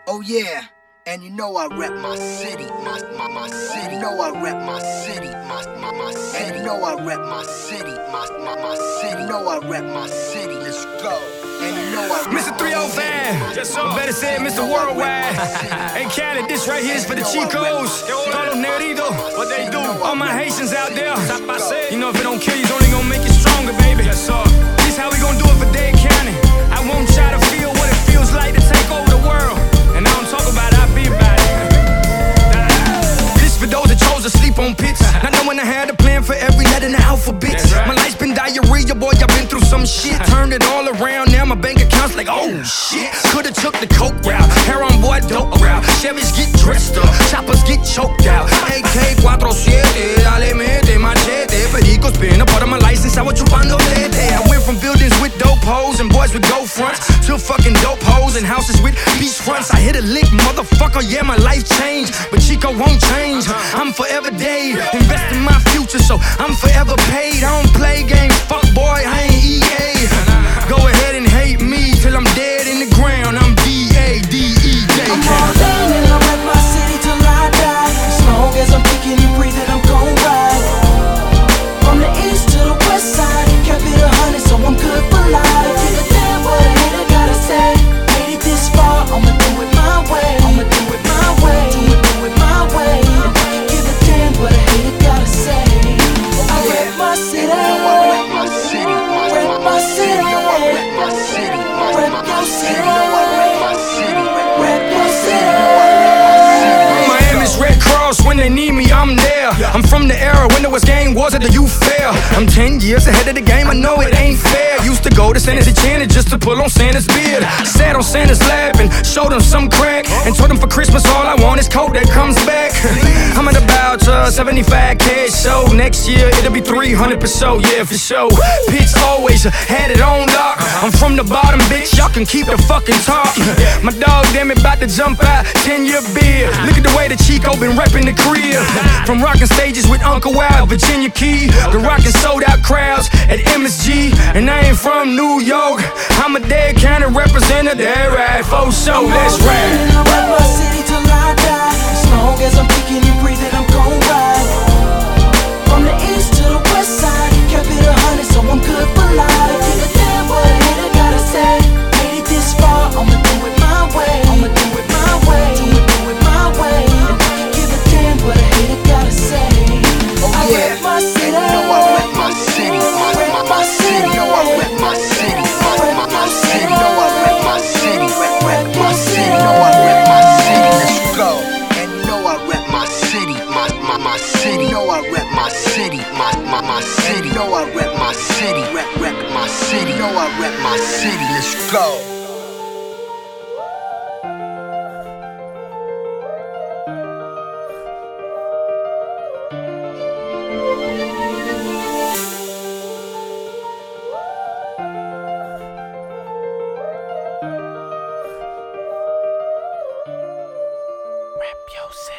Oh yeah, and you know I rep my city, my city. You know I rep my city, my city. And you know I rep my city, my city. You know I rep my city. Let's go. And you know I rep Mr. 305, better say it, Mr. Worldwide. Hey, Cali, this right here is for the Chicos. Todos los negritos, what they do. All my Haitians out there. You know if it don't kill you, it's only gonna make you stronger, baby. This how we gonna do it for Dade County. I want y'all to feel what it feels like to take over the world. And I don't talk about it, I be about it. This for those that chose to sleep on pits. Not knowing I had a plan for every letter in the alphabet. My life's been diarrhea, boy, I've been through some shit. Turned it all around, now my bank account's like, oh shit. Could've took the coke route, hair on boy, dope route. Chevys get dressed up, choppers get choked out. AK-47, dale mete, machete. Perico's been a part of my license, I was chupando lete. I went from buildings with dope hoes and boys with dope fronts to fucking dope hoes and houses with beach fronts. I hit a lick, motherfucker, yeah, my life changed. But Chico won't change, I'm forever Dade. Invest in my future, so I'm forever paid. I don't play games, fuck boy, I ain't EA. Go ahead and hate me till I'm dead in the ground. I'm D-A-D-E, Dade. I'm all in and I rep my city till I die. As long as I'm kicking and breathing, I'm gon' ride. From the east to the west side, kept it 100, so I'm good for life. Give a damn what a hater gotta say. Made it this far, I'ma do it my way. I'ma do it my way. Do it my way. Give a damn what a hater gotta say. I rep my city. rep my city, Rep my city. rep my city, Rep your city. rep my city, Rep your city. Miami's Red Cross, when they need me, I'm there. I'm from the era when there was gang wars at the youth fair. I'm 10 years ahead of the game, I know it ain't fair. Used to go to Santa's Enchanted just to pull on Santa's beard. Sat on Santa's lap and showed him some crack, and told him for Christmas all I want is coke that comes back. I'm at about 75 cash, so next year it'll be 300 per show, yeah, for sure. Pitch always had it on lock. I'm from the bottom, bitch, y'all can keep the fucking talk. My dog, damn it, about to jump out, 10-year beard. Look at the way the Chico been repping the crib. From rocking stages with Uncle Wild, Virginia Key, to rocking sold out crowds at MSG. And I ain't from New York, I'm a Dade County representative. That right, for sure, let's ride. And I rep my city till I die. As long as I'm kicking and breathing, I'm gon' ride. From the east to the west side, kept it 100, so I'm good for life. Give a damn what a hater gotta say. Made it this far, I'ma do it my way. I'ma do it my way. Do it my way. Give a damn what a hater gotta say. I rep my city. and you know I rep my city, my city. You know I rep my city, my city. You know I rep my city, rep my city. You know I rep my city. Let's go. And you know I rep my city, my city. You know I rep my city, my city. You know I rep my city, rep my city. You know I rep my city. Let's go. Rep your city.